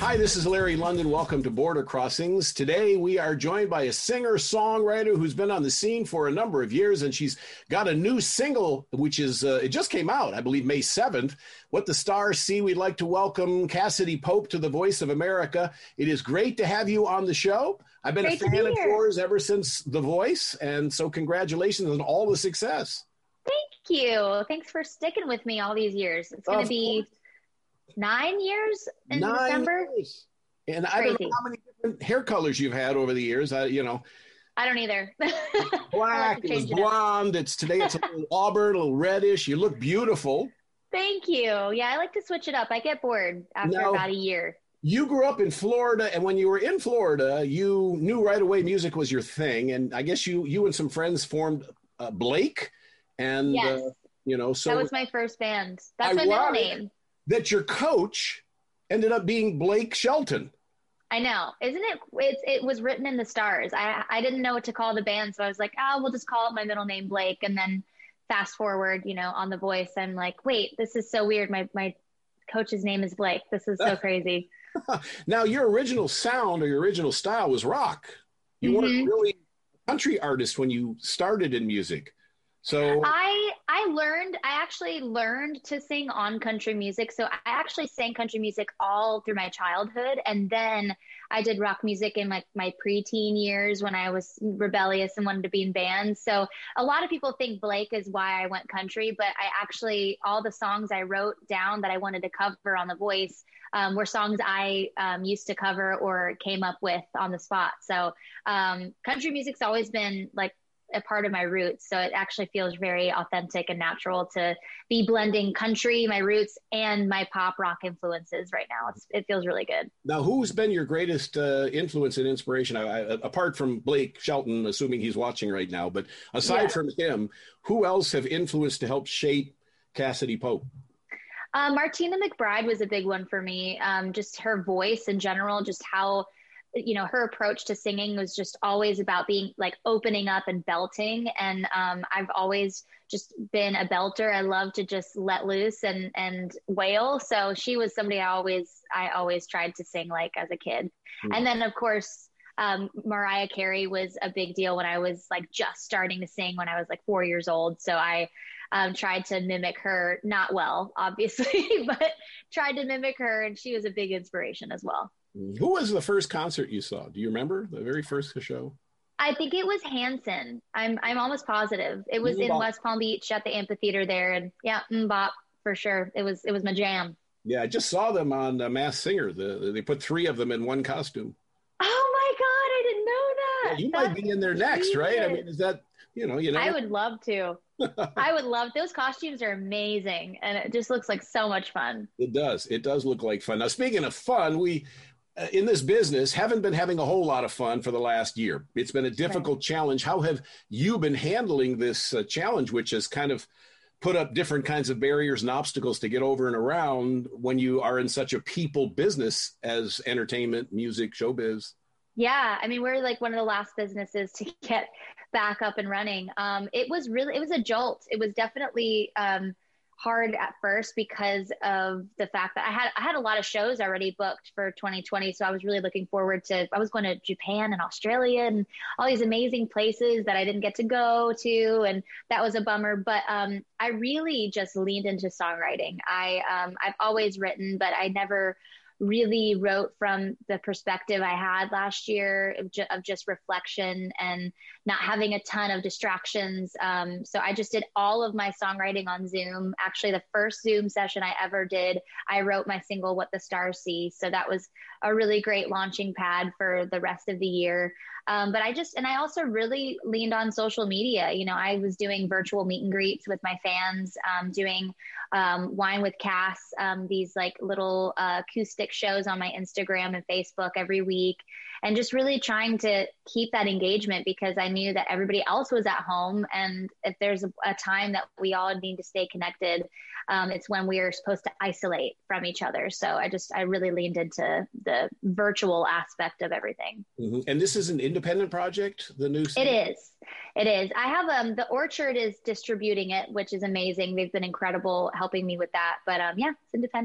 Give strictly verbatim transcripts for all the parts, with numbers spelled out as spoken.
Hi, this is Larry London. Welcome to Border Crossings. Today we are joined by a singer-songwriter who's been on the scene for a number of years, and she's got a new single, which is, uh, it just came out, I believe, May seventh, What the Stars See. We'd like to welcome Cassidy Pope to the Voice of America. It is great to have you on the show. I've been Great a fan be of here. yours ever since The Voice, and so congratulations on all the success. Thank you. Thanks for sticking with me all these years. It's going to Of be course. nine years in Nine December. years. And I don't know Crazy. how many different hair colors you've had over the years. I, you know, I don't either. I'll black, have to it was change it up. blonde. It's today it's a little auburn, a little reddish. You look beautiful. Thank you. Yeah, I like to switch it up. I get bored after Now, about a year. you grew up in Florida, and when you were in Florida, you knew right away music was your thing. And I guess you you and some friends formed uh, Blake, and Yes. uh, you know, so That was my first band. That's my middle ironic name. that your coach ended up being Blake Shelton. I know. Isn't it? It's, it was written in the stars. I I didn't know what to call the band, so I was like, oh, we'll just call it my middle name, Blake. And then fast forward, you know, on The Voice, I'm like, wait, this is so weird. My my coach's name is Blake. This is so crazy. Now, your original sound or your original style was rock. You weren't Mhm. really a country artist when you started in music. So I I learned I actually learned to sing on country music. So I actually sang country music all through my childhood, and then I did rock music in like my preteen years when I was rebellious and wanted to be in bands. So a lot of people think Blake is why I went country, but I actually all the songs I wrote down that I wanted to cover on The Voice um, were songs I um, used to cover or came up with on the spot. So um, country music's always been like a part of my roots. So it actually feels very authentic and natural to be blending country, my roots, and my pop rock influences right now. It's, it feels really good. now, who's been your greatest uh, influence and inspiration? I, I, apart from Blake Shelton, assuming he's watching right now, but aside Yeah. from him, who else have influenced to help shape Cassidy Pope? Uh, Martina McBride was a big one for me. Um, just her voice in general, just how, you know, her approach to singing was just always about being like opening up and belting. And um, I've always just been a belter. I love to just let loose and, and wail. So she was somebody I always, I always tried to sing like as a kid. Mm. And then of course, um, Mariah Carey was a big deal when I was like just starting to sing when I was like four years old. So I um, tried to mimic her, not well, obviously, but tried to mimic her. And she was a big inspiration as well. Who was the first concert you saw? Do you remember the very first show? I think it was Hanson. I'm I'm almost positive. It was in Mbop. West Palm Beach at the amphitheater there, and yeah, Mbop for sure. It was it was my jam. Yeah, I just saw them on uh, Masked Singer. The, they put three of them in one costume. Oh my God, I didn't know Yeah, that. you might That's be in there next, right? I genius. mean, is that, you know, you know. I would love to. I would love those costumes are amazing, and it just looks like so much fun. It does. It does look like fun. Now, speaking of fun, we uh, in this business haven't been having a whole lot of fun for the last year. It's been a difficult challenge. How have you been handling this uh, challenge, which has kind of put up different kinds of barriers and obstacles to get over and around when you are in such a people business as entertainment, music, showbiz? Yeah, I mean, we're like one of the last businesses to get back up and running. Um, it was really, it was a jolt. It was definitely um, hard at first because of the fact that I had I had a lot of shows already booked for twenty twenty. So I was really looking forward to. I was going to Japan and Australia and all these amazing places that I didn't get to go to, and that was a bummer. But um, I really just leaned into songwriting. I um, I've always written, but I never really wrote from the perspective I had last year of, ju- of just reflection and not having a ton of distractions. Um, so I just did all of my songwriting on Zoom. Actually, the first Zoom session I ever did, I wrote my single, What the Stars See. So that was a really great launching pad for the rest of the year. Um, but I just, and I also really leaned on social media. You know, I was doing virtual meet and greets with my fans, um, doing um, Wine with Cass, um, these like little uh, acoustic shows on my Instagram and Facebook every week, and just really trying to keep that engagement because I knew that everybody else was at home. And if there's a, a time that we all need to stay connected, um, it's when we are supposed to isolate from each other. So I just, I really leaned into the virtual aspect of everything. Mm-hmm. And this is an independent project, the new It is. It is. I have, um, the Orchard is distributing it, which is amazing. They've been incredible helping me with that. But um, yeah, it's independent.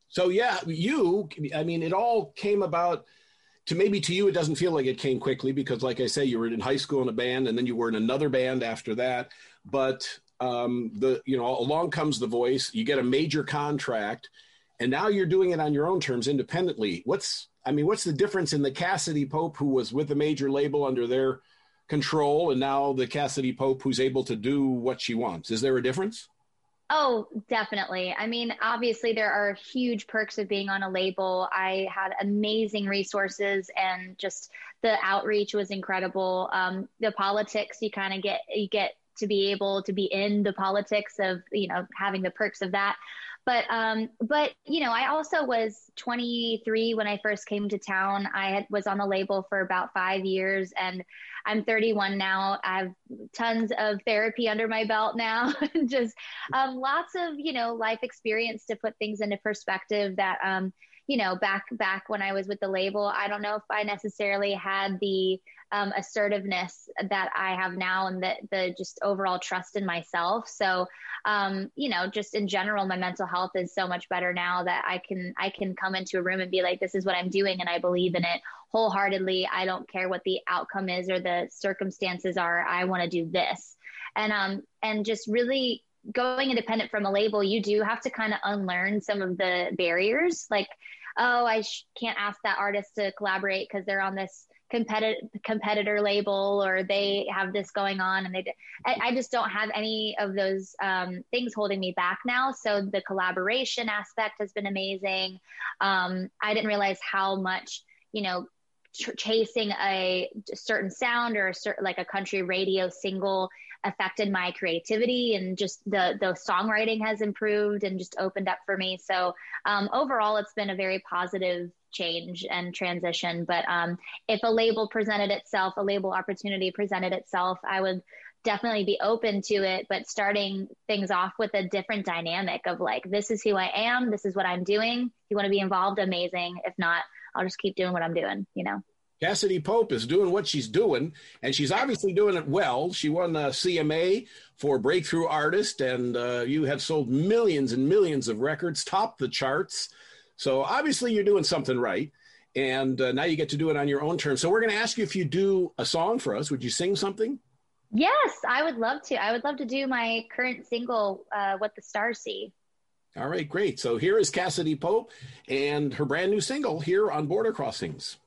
So yeah, you, I mean, it all came about to maybe to you, it doesn't feel like it came quickly because like I say, you were in high school in a band and then you were in another band after that. But um, the, you know, along comes The Voice, you get a major contract and now you're doing it on your own terms independently. What's, I mean, what's the difference in the Cassadee Pope who was with the major label under their control and now the Cassadee Pope who's able to do what she wants? Is there a difference? Oh, definitely. I mean, obviously there are huge perks of being on a label. I had amazing resources and just the outreach was incredible. Um, the politics, you kind of get, you get to be able to be in the politics of, you know, having the perks of that. But, um, but, you know, I also was twenty-three when I first came to town. I had, was on the label for about five years and I'm thirty-one now. I have tons of therapy under my belt now, just um, lots of, you know, life experience to put things into perspective that, um, you know, back, back when I was with the label, I don't know if I necessarily had the um, assertiveness that I have now and the, the just overall trust in myself. So, um, you know, just in general, my mental health is so much better now that I can, I can come into a room and be like, this is what I'm doing. And I believe in it wholeheartedly. I don't care what the outcome is or the circumstances are. I want to do this. And, um, and just really going independent from a label, you do have to kind of unlearn some of the barriers. Like, oh, I sh- can't ask that artist to collaborate because they're on this competitor competitor label or they have this going on. And they, I, I just don't have any of those um, things holding me back now. So the collaboration aspect has been amazing. Um, I didn't realize how much, you know, ch- chasing a certain sound or a certain, like a country radio single affected my creativity and just the, the songwriting has improved and just opened up for me. So um, overall, it's been a very positive change and transition. But um, if a label presented itself, a label opportunity presented itself, I would definitely be open to it, but starting things off with a different dynamic of like, this is who I am. This is what I'm doing. If you want to be involved, amazing. If not, I'll just keep doing what I'm doing, you know? Cassadee Pope is doing what she's doing, and she's obviously doing it well. She won a C M A for Breakthrough Artist, and uh, you have sold millions and millions of records, topped the charts. So obviously you're doing something right, and uh, now you get to do it on your own terms. So we're going to ask you if you do a song for us. Would you sing something? Yes, I would love to. I would love to do my current single, uh, What the Stars See. All right, great. So here is Cassadee Pope and her brand new single here on Border Crossings.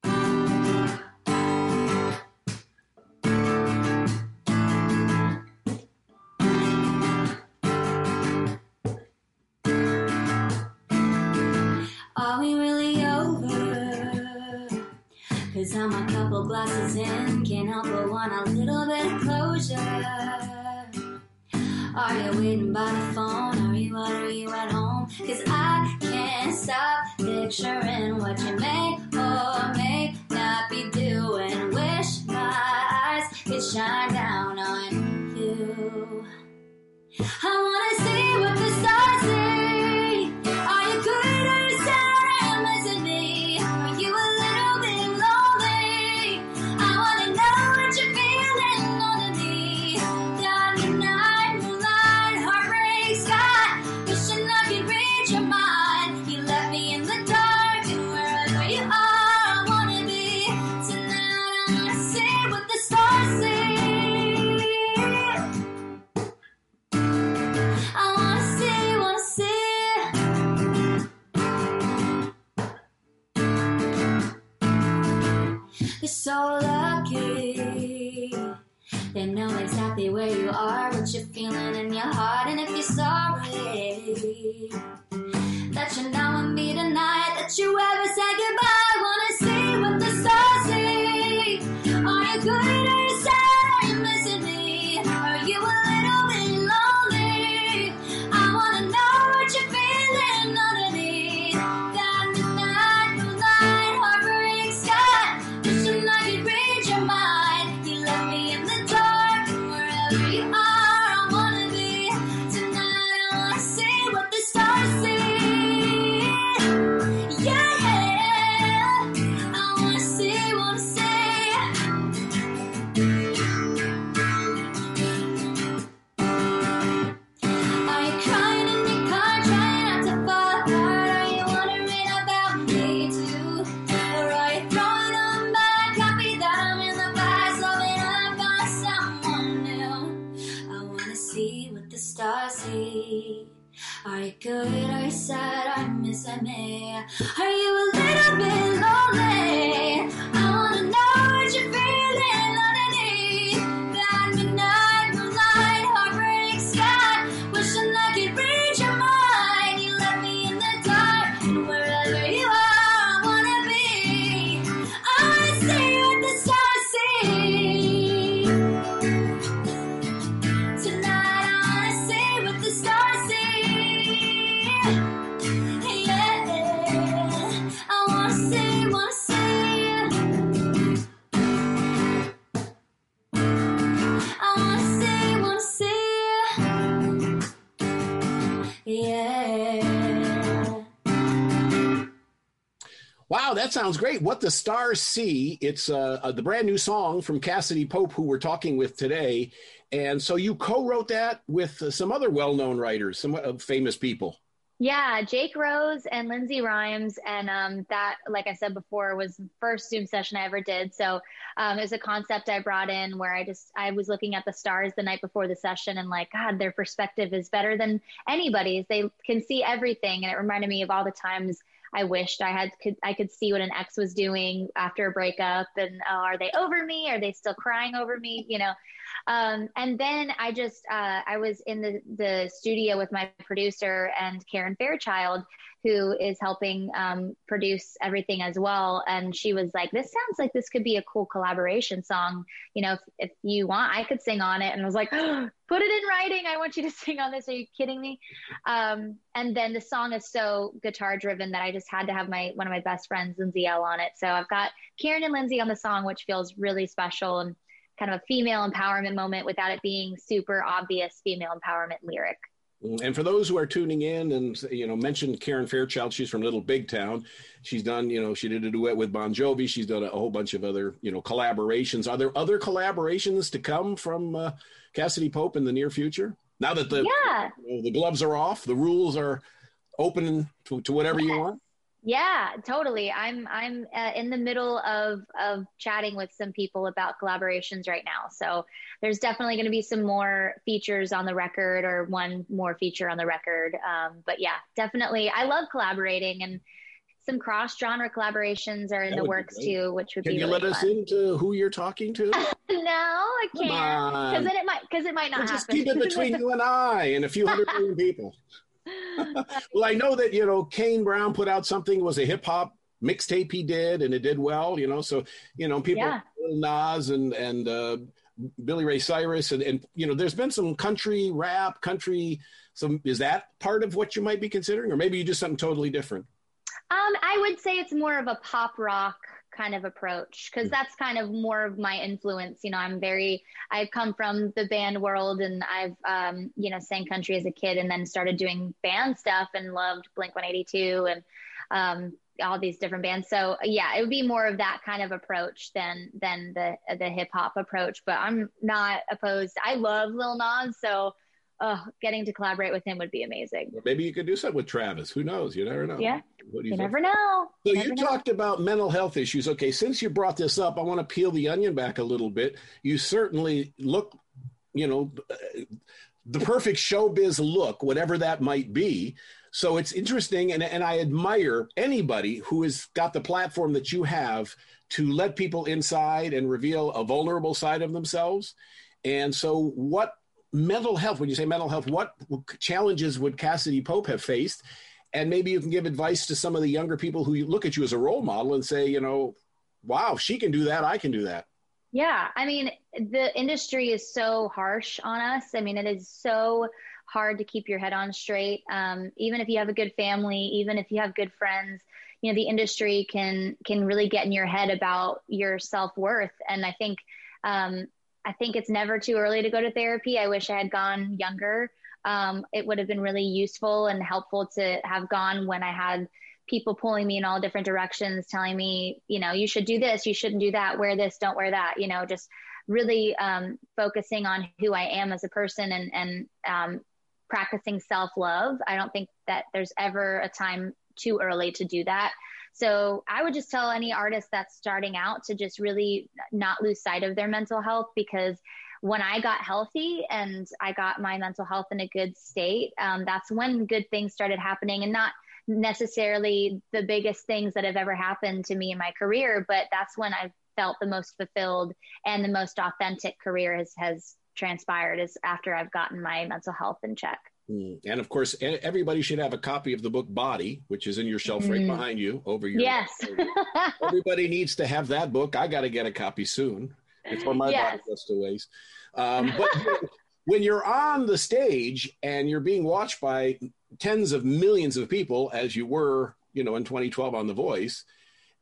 Are we really over? Cause I'm a couple glasses in, can't help but want a little bit of closure. Are you waiting by the phone? Are you out? Are you at home? Cause I can't stop picturing what you may or may not be doing. Wish my eyes could shine down on you. I wanna see what the stars see. Are you good or you sad and listening? Are you a little bit lonely? I wanna know what you're feeling under me. Dark night, moonlight, heartbreak sky. Wishing I could read your mind. You left me in the dark, and wherever you are, I wanna be. Tonight I wanna see what the stars see. I wanna see, wanna see. You're so lucky. They know exactly where you are, what you're feeling in your heart. And if you're sorry that you're not with me tonight, that you ever said goodbye, wanna see what the stars see. Are you good or you sad? Are you missing me? Are you a little bit lonely? I wanna know what you're feeling underneath. That midnight, moonlight, heartbreak sky. Wishing I could read your mind. You left me in the dark, and wherever you are, I wanna be. Tonight I wanna see what the stars see. Yeah, yeah. see, wanna see. I wanna see, wanna see. Yeah. Wow, that sounds great. What the Stars See. It's uh, uh, the brand new song from Cassadee Pope, who we're talking with today. And so you co-wrote that with uh, some other well-known writers, some uh, famous people. Yeah, Jake Rose and Lindsay Rhymes. And um, that, like I said before, was the first Zoom session I ever did. So um, it was a concept I brought in where I just, I was looking at the stars the night before the session and like, God, their perspective is better than anybody's. They can see everything. And it reminded me of all the times I wished I had could I could see what an ex was doing after a breakup, and oh, are they over me? Are they still crying over me? You know, um, and then I just uh, I was in the the studio with my producer and Karen Fairchild, who is helping um, produce everything as well. And she was like, "This sounds like this could be a cool collaboration song. You know, if, if you want, I could sing on it." And I was like, oh, "Put it in writing. I want you to sing on this. Are you kidding me?" Um, and then the song is so guitar driven that I just had to have my one of my best friends, Lindsay L, on it. So I've got Karen and Lindsay on the song, which feels really special and kind of a female empowerment moment without it being super obvious female empowerment lyric. And for those who are tuning in and, you know, mentioned Karen Fairchild, she's from Little Big Town. She's done, you know, she did a duet with Bon Jovi. She's done a whole bunch of other, you know, collaborations. Are there other collaborations to come from uh, Cassadee Pope in the near future? Now that the, yeah. you know, the gloves are off, the rules are open to, to whatever yes. you want? Yeah, totally. I'm I'm uh, in the middle of of chatting with some people about collaborations right now. So there's definitely going to be some more features on the record, or one more feature on the record. Um, but yeah, definitely. I love collaborating, and some cross genre collaborations are in That the would be works great. too, which would Can be you really let us fun. into who you're talking to? No, I Come can't, on. because then it might because it might not Well, happen. just keep it between you and I and a few hundred million people. Well, I know that, you know, Kane Brown put out something, it was a hip hop mixtape he did, and it did well, you know, so, you know, people, Yeah. Lil Nas and, and uh, Billy Ray Cyrus, and, and, you know, there's been some country rap, country, some, is that part of what you might be considering, or maybe you do something totally different? Um, I would say it's more of a pop rock kind of approach, because that's kind of more of my influence. You know, I'm very, I've come from the band world, and I've, um, you know, sang country as a kid, and then started doing band stuff and loved Blink one eighty-two and um, all these different bands. So yeah, it would be more of that kind of approach than, than the, the hip hop approach, but I'm not opposed. I love Lil Nas. So uh, getting to collaborate with him would be amazing. Or maybe you could do something with Travis. Who knows? You never know. Yeah. What do you, You think? never know. So You you never know. talked about mental health issues. Okay, since you brought this up, I want to peel the onion back a little bit. You certainly look, you know, the perfect showbiz look, whatever that might be. So it's interesting, and, and I admire anybody who has got the platform that you have to let people inside and reveal a vulnerable side of themselves. And so what mental health, when you say mental health, what challenges would Cassadee Pope have faced? And maybe you can give advice to some of the younger people who look at you as a role model and say, you know, wow, she can do that, I can do that. Yeah, I mean, the industry is so harsh on us. I mean, it is so hard to keep your head on straight. Um, even if you have a good family, even if you have good friends, you know, the industry can can really get in your head about your self-worth. And I think um, I think it's never too early to go to therapy. I wish I had gone younger. Um, it would have been really useful and helpful to have gone when I had people pulling me in all different directions, telling me, you know, you should do this, you shouldn't do that, wear this, don't wear that, you know, just really um, focusing on who I am as a person, and, and um, practicing self-love. I don't think that there's ever a time too early to do that. So I would just tell any artist that's starting out to just really not lose sight of their mental health, because when I got healthy and I got my mental health in a good state, um, that's when good things started happening, and not necessarily the biggest things that have ever happened to me in my career, but that's when I felt the most fulfilled and the most authentic career has, has transpired, is after I've gotten my mental health in check. Mm. And of course, everybody should have a copy of the book Body, which is in your shelf right Mm. behind you over your. Yes. Everybody needs to have that book. I got to get a copy soon before my Yes. body goes to waste. Um, but when, when you're on the stage and you're being watched by tens of millions of people, as you were, you know, in twenty twelve on The Voice,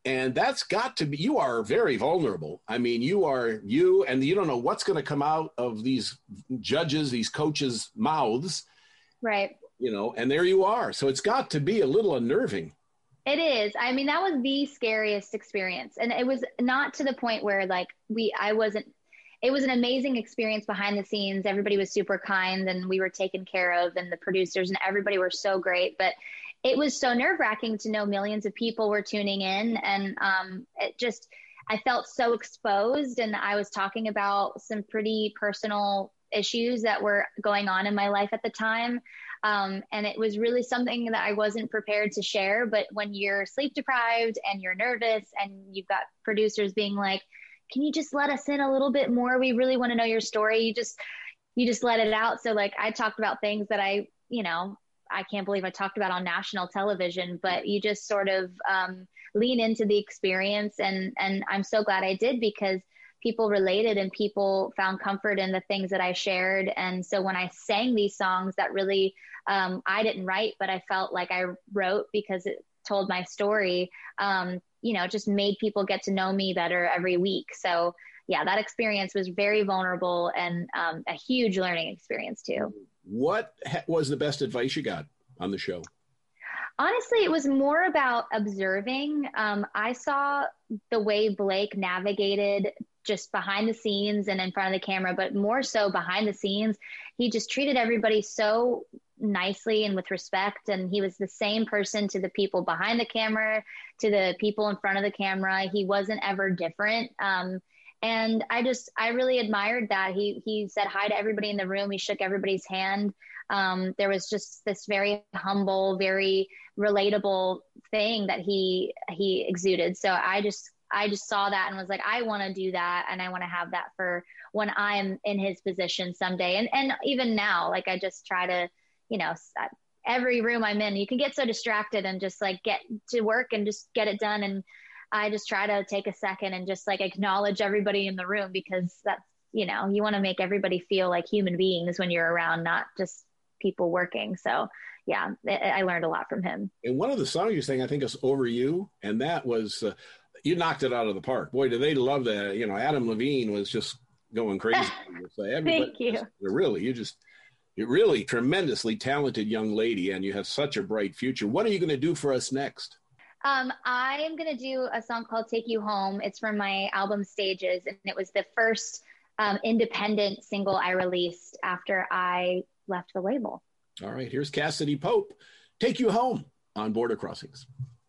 And that's got to be, you are very vulnerable. I mean, you are you, and you don't know what's going to come out of these judges, these coaches' mouths. Right. You know, and there you are. So it's got to be a little unnerving. It is. I mean, that was the scariest experience. And it was not to the point where like we, I wasn't, it was an amazing experience behind the scenes. Everybody was super kind and we were taken care of, and the producers and everybody were so great. But it was so nerve wracking to know millions of people were tuning in. And um, it just, I felt so exposed, and I was talking about some pretty personal issues that were going on in my life at the time. Um, and it was really something that I wasn't prepared to share. But when you're sleep deprived and you're nervous and you've got producers being like, can you just let us in a little bit more? We really want to know your story. You just, you just let it out. So like I talked about things that I, you know, I can't believe I talked about on national television, but you just sort of um, lean into the experience. And, and I'm so glad I did, because people related and people found comfort in the things that I shared. And so when I sang these songs that really, um, I didn't write, but I felt like I wrote because it told my story, um, you know, just made people get to know me better every week. So yeah, that experience was very vulnerable and um, a huge learning experience too. What was the best advice you got on the show? Honestly, it was more about observing. Um, I saw the way Blake navigated just behind the scenes and in front of the camera, but more so behind the scenes. He just treated everybody so nicely and with respect. And he was the same person to the people behind the camera, to the people in front of the camera. He wasn't ever different. Um, and I just, I really admired that. He, he said hi to everybody in the room. He shook everybody's hand. Um, there was just this very humble, very relatable thing that he, he exuded. So I just, I just saw that and was like, I want to do that. And I want to have that for when I'm in his position someday. And, and even now, like, I just try to, you know, every room I'm in, you can get so distracted and just like get to work and just get it done. And I just try to take a second and just like acknowledge everybody in the room, because that's, you know, you want to make everybody feel like human beings when you're around, not just people working. So yeah, I learned a lot from him. And one of the songs you sang, I think, is Over You. And that was, uh, you knocked it out of the park. Boy, did they love that. You know, Adam Levine was just going crazy. So Thank you. Just, really, you just, you're really tremendously talented young lady, and you have such a bright future. What are you going to do for us next? Um, I am going to do a song called Take You Home. It's from my album Stages, and it was the first um, independent single I released after I left the label. All right, here's Cassidy Pope, Take You Home on Border Crossings.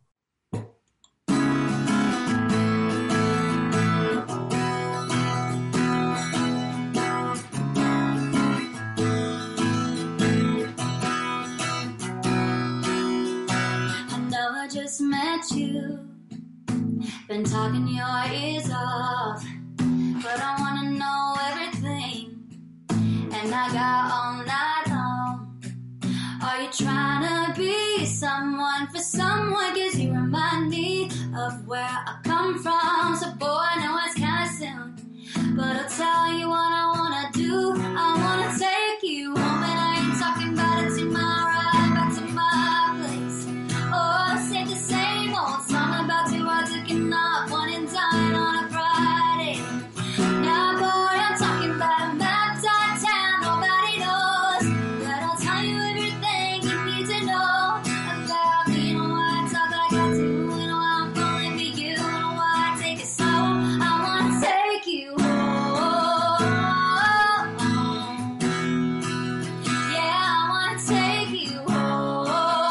Just met you, been talking your ears off, but I wanna know everything, and I got all night long. Are you trying to be someone for someone? 'Cause you remind me of where I come from. So boy, I know it's kinda soon, but I'll tell you what I wanna do. I wanna take you home, and I ain't talking about it tomorrow. Back to my place. Oh, say the same old song about two I took off, one and dine on a Friday. Now, boy, I'm talking about a map-tied town nobody knows, but I'll tell you everything you need to know about me. You know why I talk like I do, you know why I'm falling for you, you know why I take it slow. I wanna take you home. Yeah, I wanna take you home.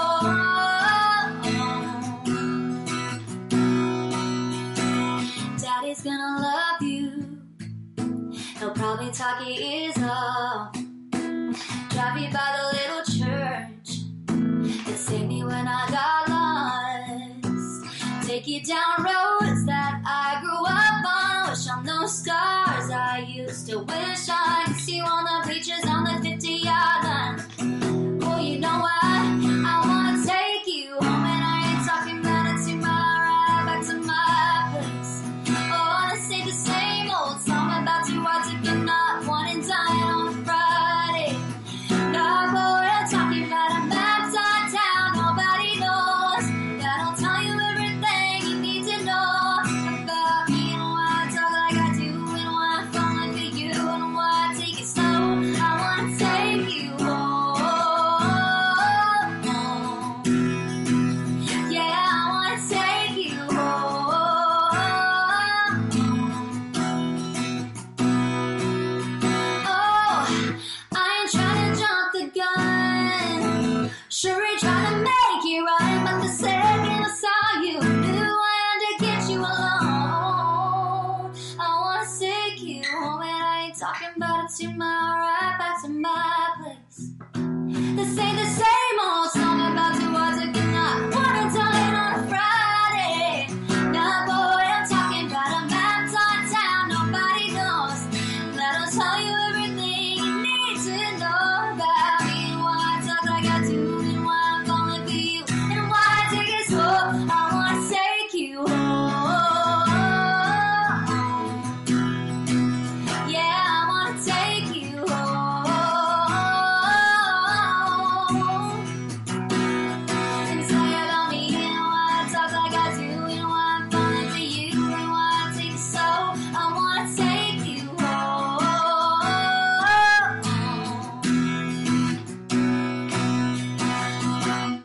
Daddy's gonna love you. He'll probably talk your ears off, drive you by the little church that saved me when I got lost, take you down roads that I grew up on, wish on those stars I used to wish I could see on the bleachers on the fifty-yard line. Well, you know what? I wanna take you home, and I ain't talking about it tomorrow. Back to my place. Oh, I wanna say the same old song about two I took off, one and dine on a Friday. No, boy, I'm talking about a map-tied town nobody knows, that'll tell you everything you need to know This ain't the same old song about two words that cannot wanna tell it on a Friday. Nah, boy, I'm talking about a map on town nobody knows. That'll tell you everything you need to know about me and why I talk like I do and why I'm falling for you and why I take it slow. I wanna take you home. Yeah, I wanna take you home. And say about me and why I talk like I do and why I'm falling for you and why I take it slow. I wanna take you home.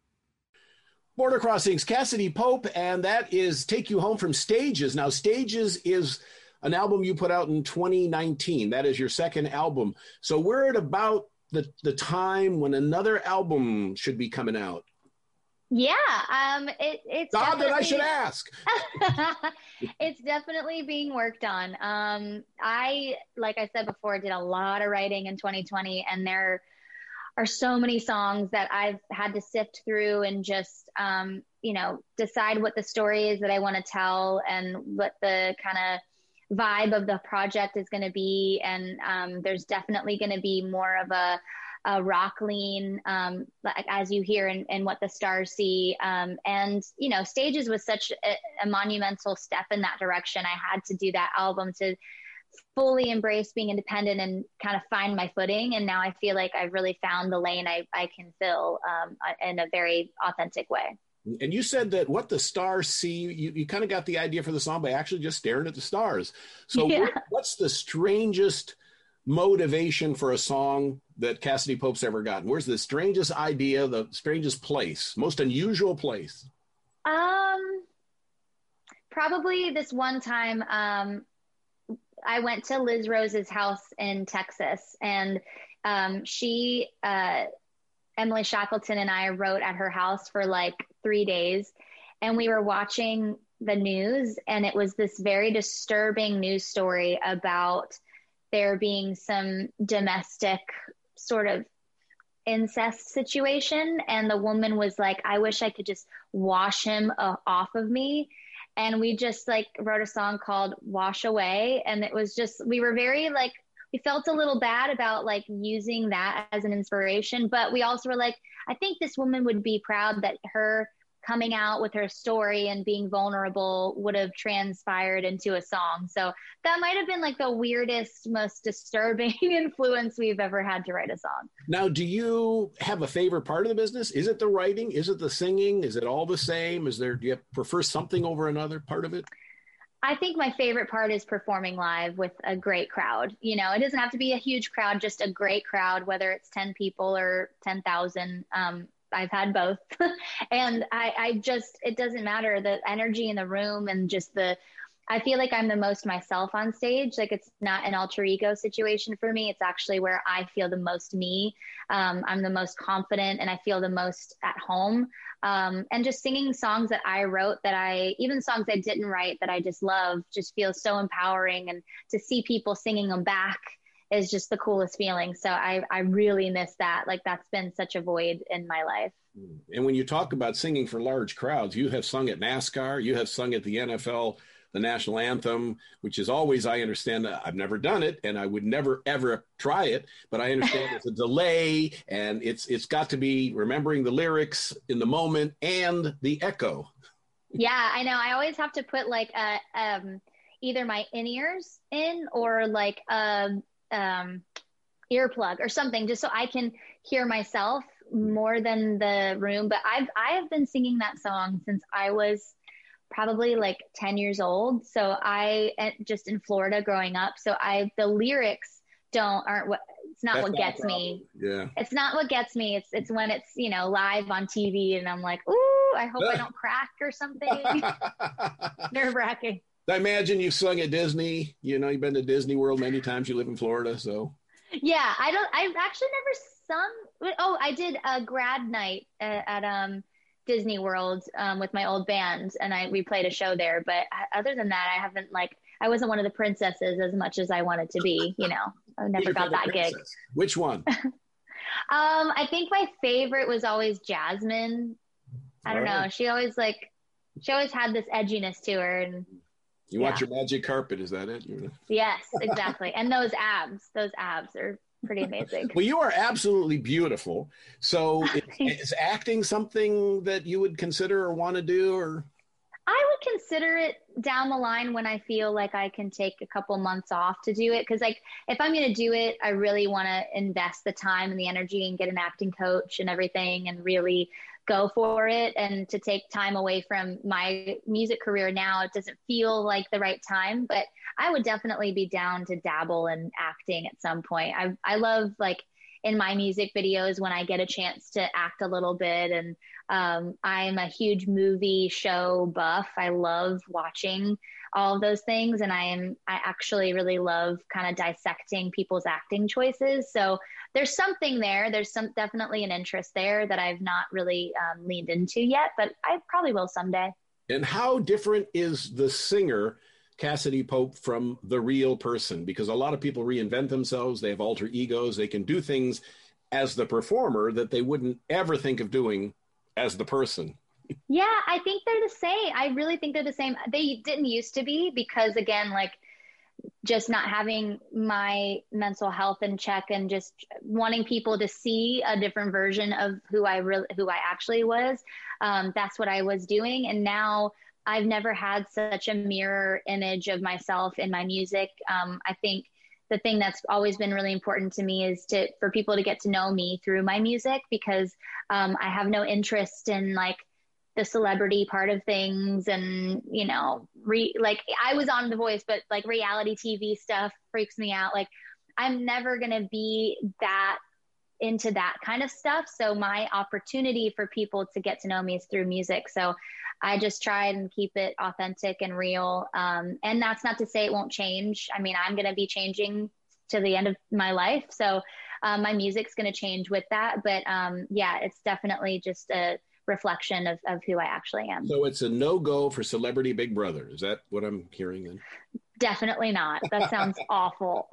Border Crossings, Cassadee Pope, and that is Take You Home from Stages. Now, Stages is an album you put out in twenty nineteen. That is your second album. So we're at about the, the time when another album should be coming out. Yeah, um, it, it's God, that I should definitely- ask. It's definitely being worked on. Um, I, like I said before, did a lot of writing in twenty twenty, and there are so many songs that I've had to sift through and just, um, you know, decide what the story is that I want to tell and what the kind of vibe of the project is going to be. And um, there's definitely going to be more of a, a rock lean, um, like as you hear in, in What the Stars See. Um, and, you know, Stages was such a, a monumental step in that direction. I had to do that album to fully embrace being independent and kind of find my footing. And now I feel like I've really found the lane I, I can fill um, in a very authentic way. And you said that What the Stars See, you, you kind of got the idea for the song by actually just staring at the stars. So Yeah. what, what's the strangest motivation for a song that Cassadee Pope's ever gotten? Where's the strangest idea, the strangest place, most unusual place? Um, probably this one time, um, I went to Liz Rose's house in Texas, and um, she, uh, Emily Shackleton and I wrote at her house for like three days, and we were watching the news, and it was this very disturbing news story about there being some domestic sort of incest situation. And the woman was like, I wish I could just wash him uh, off of me. And we just like wrote a song called Wash Away. And it was just, we were very like, we felt a little bad about like using that as an inspiration, but we also were like, I think this woman would be proud that her coming out with her story and being vulnerable would have transpired into a song. So that might have been like the weirdest, most disturbing influence we've ever had to write a song. Now, do you have a favorite part of the business? Is it the writing? Is it the singing? Is it all the same? Is there, do you prefer something over another part of it? I think my favorite part is performing live with a great crowd. You know, it doesn't have to be a huge crowd, just a great crowd, whether it's ten people or ten thousand. Um, I've had both. And I, I just, it doesn't matter, the energy in the room and just the, I feel like I'm the most myself on stage. Like it's not an alter ego situation for me. It's actually where I feel the most me. Um, I'm the most confident and I feel the most at home. Um, and just singing songs that I wrote that I, even songs I didn't write that I just love, just feels so empowering. And to see people singing them back is just the coolest feeling. So I, I really miss that. Like that's been such a void in my life. And when you talk about singing for large crowds, you have sung at NASCAR, you have sung at the N F L, the national anthem, which is always, I understand, I've never done it and I would never, ever try it, but I understand it's a delay and it's it's got to be remembering the lyrics in the moment and the echo. Yeah, I know. I always have to put like a, um, either my in-ears in or like a um, earplug or something, just so I can hear myself more than the room. But I've, I have been singing that song since I was probably like ten years old. So I just in Florida growing up. So I, the lyrics don't, aren't what, it's not That's what gets me. Yeah. It's not what gets me. It's, it's when it's, you know, live on T V and I'm like, ooh, I hope I don't crack or something. Nerve wracking. I imagine you've sung at Disney, you know, you've been to Disney World many times. You live in Florida. So yeah, I don't, I've actually never sung. Oh, I did a grad night at, at um, Disney World um, with my old band, and I we played a show there. But other than that, I haven't like I wasn't one of the princesses as much as I wanted to be. You know, I never got that gig. Which one? Um, I think my favorite was always Jasmine. I don't All know. right. She always like, she always had this edginess to her. And You want yeah. your magic carpet, is that it? Yes, exactly. And those abs, those abs are pretty amazing. Well, you are absolutely beautiful. So is, is acting something that you would consider or want to do, or? I would consider it down the line when I feel like I can take a couple months off to do it. Cause like, if I'm going to do it, I really want to invest the time and the energy and get an acting coach and everything and really go for it. And to take time away from my music career now, it doesn't feel like the right time, but I would definitely be down to dabble in acting at some point. I I love like in my music videos when I get a chance to act a little bit. And um, I'm a huge movie show buff. I love watching all of those things. And I am, I actually really love kind of dissecting people's acting choices. So there's something there. There's some definitely an interest there that I've not really um, leaned into yet, but I probably will someday. And how different is the singer Cassidy Pope from the real person? Because a lot of people reinvent themselves. They have alter egos. They can do things as the performer that they wouldn't ever think of doing as the person. Yeah, I think they're the same. I really think they're the same. They didn't used to be because, again, like just not having my mental health in check and just wanting people to see a different version of who I really, who I actually was. Um, that's what I was doing. And now I've never had such a mirror image of myself in my music. Um, I think the thing that's always been really important to me is to, for people to get to know me through my music, because um, I have no interest in like the celebrity part of things. And, you know, re, like I was on The Voice, but like reality T V stuff freaks me out. Like I'm never going to be that into that kind of stuff. So my opportunity for people to get to know me is through music. So I just try and keep it authentic and real. Um, and that's not to say it won't change. I mean, I'm going to be changing to the end of my life. So um, my music's going to change with that. But um, yeah, it's definitely just a reflection of, of who I actually am. So it's a no-go for Celebrity Big Brother. Is that what I'm hearing then? Definitely not. That sounds awful.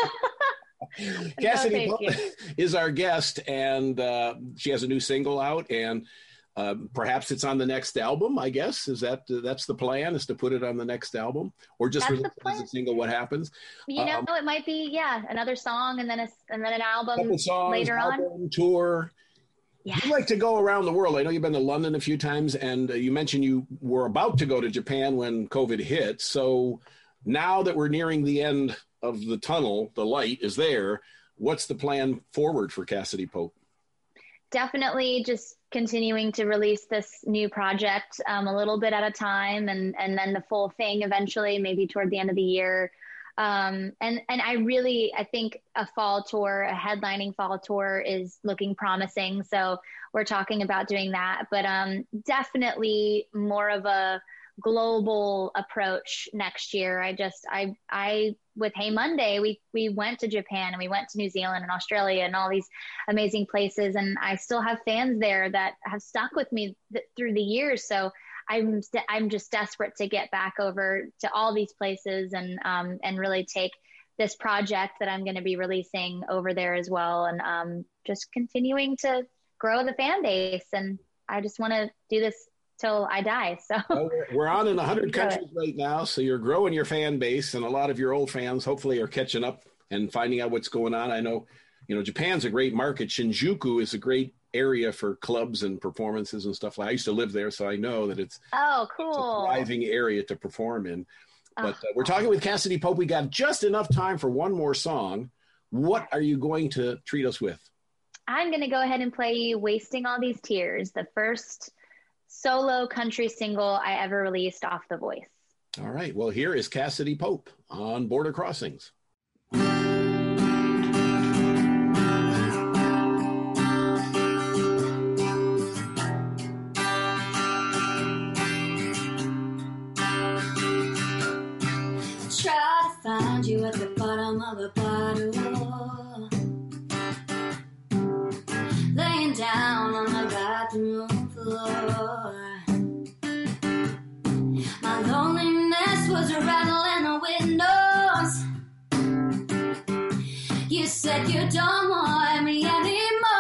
Cassidy no, Pope is our guest, and uh, she has a new single out, and uh, perhaps it's on the next album, I guess. Is that uh, that's the plan, is to put it on the next album, or just release it as a single? What happens? You know, um, it might be, yeah, another song and then a, and then an album couple songs, later album, on. Tour. Yeah. You like to go around the world. I know you've been to London a few times, and uh, you mentioned you were about to go to Japan when COVID hit. So now that we're nearing the end of the tunnel, the light is there. What's the plan forward for Cassidy Pope? Definitely just continuing to release this new project um, a little bit at a time, and, and then the full thing eventually, maybe toward the end of the year. Um, and, and I really, I think a fall tour, a headlining fall tour is looking promising. So we're talking about doing that, but um, definitely more of a global approach next year. I just, I, I, with Hey Monday, we, we went to Japan and we went to New Zealand and Australia and all these amazing places. And I still have fans there that have stuck with me th- through the years. So I'm, st- I'm just desperate to get back over to all these places and, um, and really take this project that I'm going to be releasing over there as well. And, um, just continuing to grow the fan base. And I just want to do this till I die. So well, we're on in one hundred countries right now. So you're growing your fan base, and a lot of your old fans hopefully are catching up and finding out what's going on. I know, you know, Japan's a great market. Shinjuku is a great area for clubs and performances and stuff. I used to live there, so I know that it's, oh, cool. It's a thriving area to perform in. But uh, we're talking with Cassidy Pope. We got just enough time for one more song. What are you going to treat us with? I'm going to go ahead and play you Wasting All These Tears, the first solo country single I ever released off The Voice. All right. Well, here is Cassidy Pope on Border Crossings. Try to find you at the bottom of a bottle, laying down on the bathroom floor. My loneliness was rattling the windows. You said you don't want me anymore.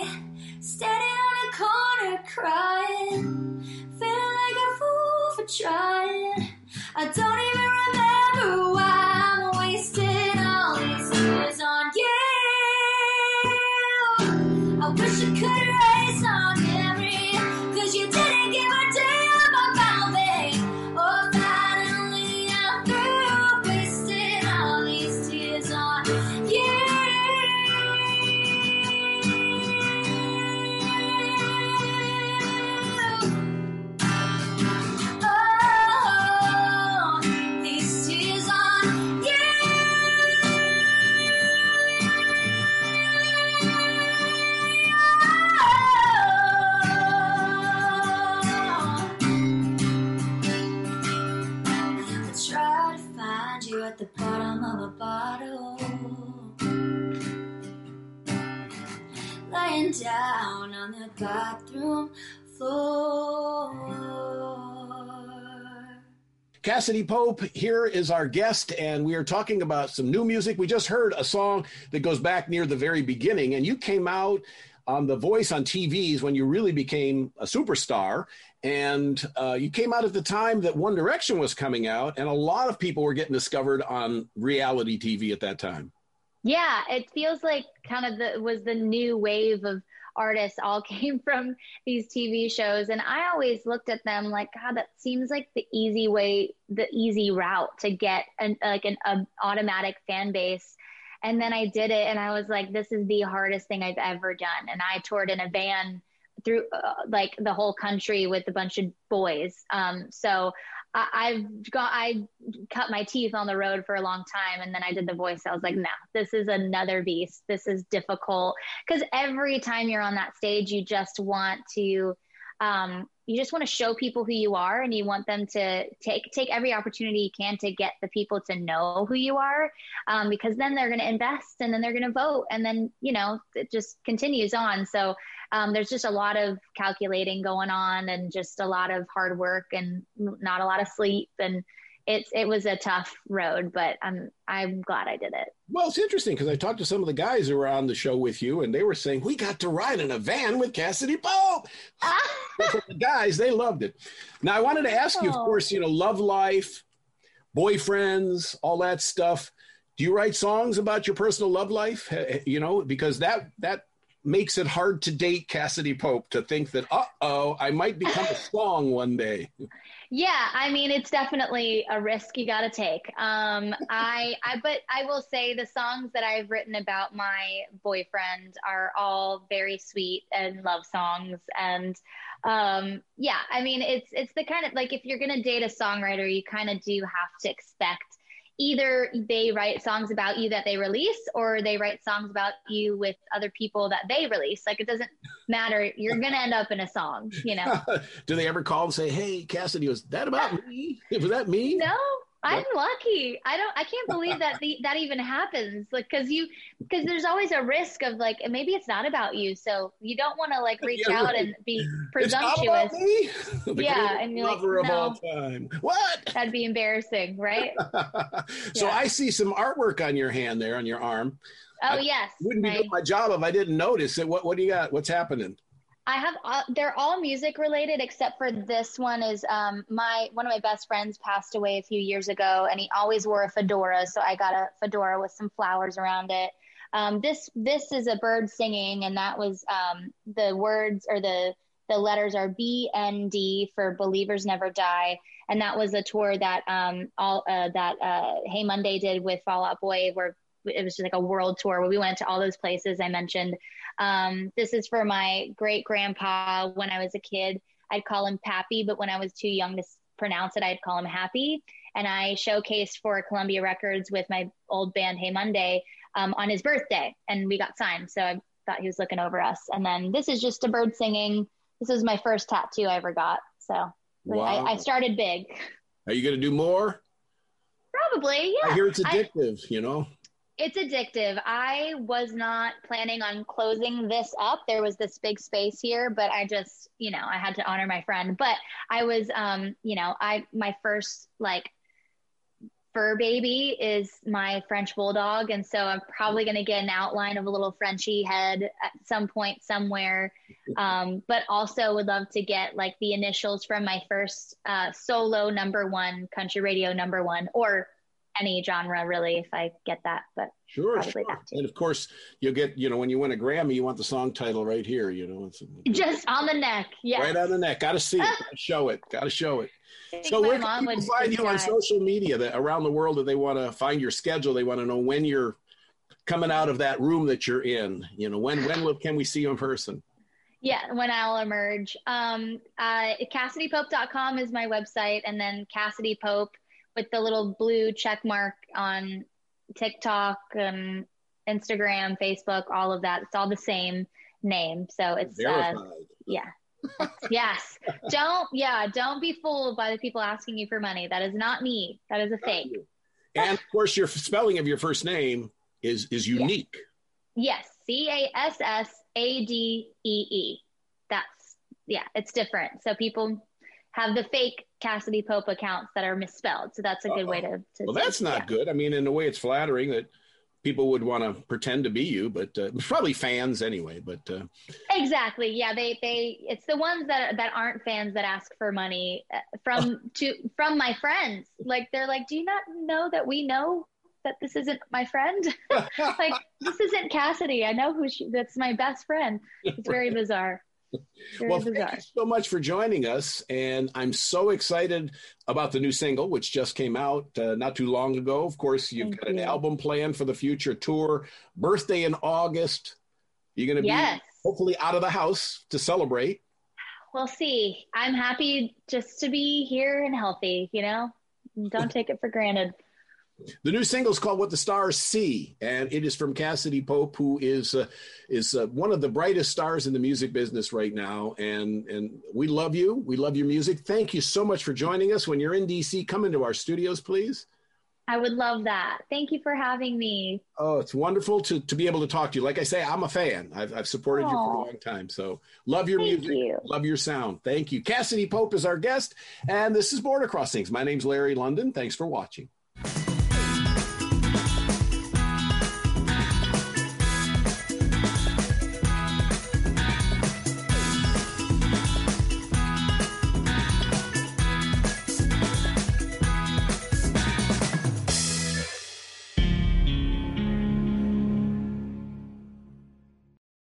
standing on a corner crying, feeling like a fool for trying. I don't even remember why I'm wasting all these years on you. I wish I could erase our memory, cause you didn't give a damn about me. Oh, finally I'm through wasting all these tears on you. Oh, these tears on you. I try to find you at the bottom of a bottle, lying down on the bathroom floor. Cassadee Pope here is our guest, and we are talking about some new music. We just heard a song that goes back near the very beginning, and you came out on The Voice on T Vs when you really became a superstar, and uh, you came out at the time that One Direction was coming out, and a lot of people were getting discovered on reality T V at that time. Yeah, it feels like kind of the was the new wave of artists all came from these T V shows. And I always looked at them like, God, that seems like the easy way, the easy route to get an like an a automatic fan base. And then I did it and I was like, this is the hardest thing I've ever done. And I toured in a van through uh, like the whole country with a bunch of boys. Um, so I, I've got, I cut my teeth on the road for a long time. And then I did The Voice. I was like, no, this is another beast. This is difficult. Cause every time you're on that stage, you just want to, um, you just want to show people who you are, and you want them to take, take every opportunity you can to get the people to know who you are. Um, because then they're going to invest and then they're going to vote. And then, you know, it just continues on. So, um, there's just a lot of calculating going on and just a lot of hard work and not a lot of sleep. And it's, it was a tough road, but I'm, I'm glad I did it. Well, it's interesting because I talked to some of the guys who were on the show with you, and they were saying, we got to ride in a van with Cassadee Pope. For the guys, they loved it. Now, I wanted to ask you, of Oh. course, you know, love life, boyfriends, all that stuff. Do you write songs about your personal love life? Eh, You know, because that, that makes it hard to date Cassadee Pope, to think that, uh-oh, I might become a song one day. Yeah, I mean, it's definitely a risk you got to take. Um, I, I, but I will say the songs that I've written about my boyfriend are all very sweet and love songs. And, um, yeah, I mean, it's, it's the kind of, like, if you're going to date a songwriter, you kind of do have to expect either they write songs about you that they release, or they write songs about you with other people that they release. Like, it doesn't matter. You're going to end up in a song, you know? Do they ever call and say, hey, Cassadee, was that about me? Was that me? No, I'm lucky. I don't, I can't believe that the, that even happens. Like, cause you, cause there's always a risk of like, maybe it's not about you. So you don't want to like reach Yeah, out right. and be It's not presumptuous. about me? The Yeah, greatest and you're like, lover of no. all time. What? That'd be embarrassing, right? So Yeah. I see some artwork on your hand there, on your arm. Oh I yes. Wouldn't be my- doing my job if I didn't notice it. What What do you got? What's happening? I have, uh, they're all music related, except for this one is, um, my, one of my best friends passed away a few years ago, and he always wore a fedora. So I got a fedora with some flowers around it. Um, this, this is a bird singing, and that was, um, the words or the, the letters are B N D for Believers Never Die. And that was a tour that, um, all, uh, that, uh, Hey Monday did with Fall Out Boy, where it was just like a world tour where we went to all those places I mentioned. Um, this is for my great grandpa. When I was a kid, I'd call him Pappy, but when I was too young to s- pronounce it, I'd call him Happy. And I showcased for Columbia Records with my old band, Hey Monday, um, on his birthday, and we got signed. So I thought he was looking over us. And then this is just a bird singing. This was my first tattoo I ever got. So Wow. I, I started big. Are you going to do more? Probably, yeah. I hear it's I- addictive, you know? It's addictive. I was not planning on closing this up. There was this big space here, but I just, you know, I had to honor my friend. But I was, um, you know, I, my first like fur baby is my French bulldog. And so I'm probably going to get an outline of a little Frenchie head at some point somewhere. Um, but also would love to get like the initials from my first uh, solo number one, country radio number one, or any genre really, if I get that, but sure, probably sure. that too. And of course you'll get, you know, when you win a Grammy, you want the song title right here, you know, it's just on the neck. Yeah. Right on the neck. Got to see it. Gotta show it. Got to show it. So where can people find you on social media that around the world that they want to find your schedule? They want to know when you're coming out of that room that you're in, you know, when, when will, can we see you in person? Yeah, when I'll emerge. Um, uh, Cassidy Pope dot com is my website, and then Cassidy Pope with the little blue check mark on TikTok, um, Instagram, Facebook, all of that. It's all the same name. So it's, uh, yeah. Yes. Don't, yeah, don't be fooled by the people asking you for money. That is not me. That is a fake. And of course, your spelling of your first name is, is unique. Yes. C A S S A D E E. That's, yeah, it's different. So people have the fake Cassidy Pope accounts that are misspelled. So that's a good uh, way to, to well, that's not yeah. good. I mean, in a way it's flattering that people would want to pretend to be you, but uh, probably fans anyway, but uh, exactly. Yeah. They, they, it's the ones that, that aren't fans that ask for money from, to, from my friends. Like, they're like, do you not know that we know that this isn't my friend? Like, this isn't Cassidy. I know who she, that's my best friend. It's very bizarre. Very well, bizarre. Thank you so much for joining us. And I'm so excited about the new single, which just came out uh, not too long ago. Of course, you've thank got you. An album planned for the future, tour, birthday in August. You're going to yes. be hopefully out of the house to celebrate. We'll see. I'm happy just to be here and healthy, you know, don't take it for granted. The new single is called What the Stars See, and it is from Cassidy Pope, who is uh, is uh, one of the brightest stars in the music business right now. And and we love you. We love your music. Thank you so much for joining us. When you're in D C, come into our studios, please. I would love that. Thank you for having me. Oh, it's wonderful to, to be able to talk to you. Like I say, I'm a fan. I've, I've supported Aww. You for a long time. So love your Thank music. You. Love your sound. Thank you. Cassidy Pope is our guest, and this is Border Crossings. My name's Larry London. Thanks for watching.